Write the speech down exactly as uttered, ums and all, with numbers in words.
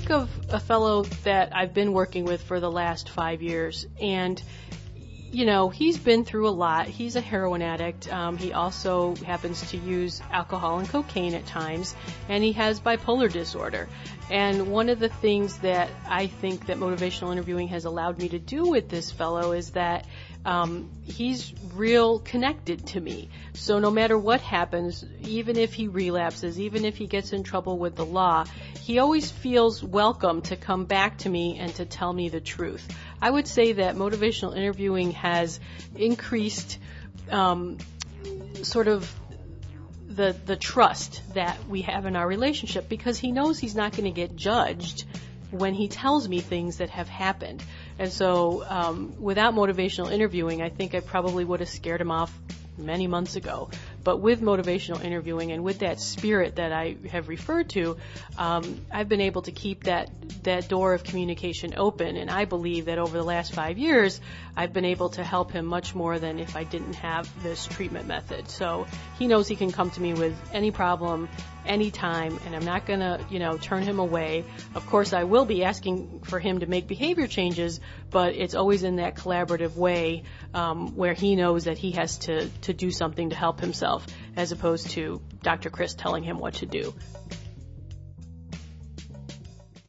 think of a fellow that I've been working with for the last five years, and you know, he's been through a lot. He's a heroin addict. Um, he also happens to use alcohol and cocaine at times, and he has bipolar disorder. And one of the things that I think that motivational interviewing has allowed me to do with this fellow is that um, he's real connected to me. So no matter what happens, even if he relapses, even if he gets in trouble with the law, he always feels welcome to come back to me and to tell me the truth. I would say that motivational interviewing has increased um, sort of the the trust that we have in our relationship, because he knows he's not going to get judged when he tells me things that have happened. And so um, without motivational interviewing, I think I probably would have scared him off many months ago. But with motivational interviewing and with that spirit that I have referred to, um, I've been able to keep that that door of communication open. And I believe that over the last five years, I've been able to help him much more than if I didn't have this treatment method. So he knows he can come to me with any problem, anytime, and I'm not going to, you know, turn him away. Of course, I will be asking for him to make behavior changes, but it's always in that collaborative way um, where he knows that he has to, to do something to help himself, as opposed to Doctor Chris telling him what to do.